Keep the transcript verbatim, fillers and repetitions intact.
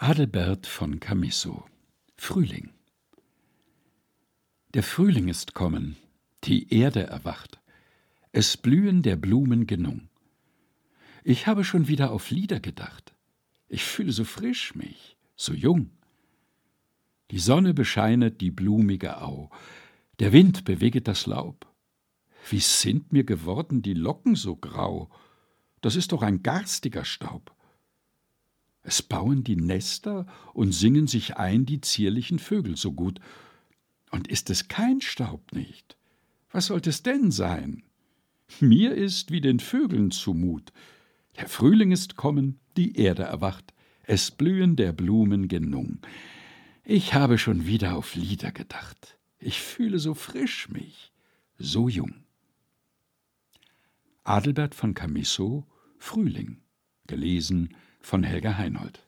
Adelbert von Chamisso. Frühling. Der Frühling ist kommen, die Erde erwacht, es blühen der Blumen Genung. Ich habe schon wieder auf Lieder gedacht, ich fühle so frisch mich, so jung. Die Sonne bescheinet die blumige Au, der Wind beweget das Laub. Wie sind mir geworden die Locken so grau, das ist doch ein garstiger Staub. Es bauen die Nester und singen sich ein die zierlichen Vögel so gut. Und ist es kein Staub nicht? Was sollt es denn sein? Mir ist wie den Vögeln zumut. Der Frühling ist kommen, die Erde erwacht, es blühen der Blumen Genung. Ich habe schon wieder auf Lieder gedacht. Ich fühle so frisch mich, so jung. Adelbert von Chamisso, Frühling, gelesen von Helga Heinold.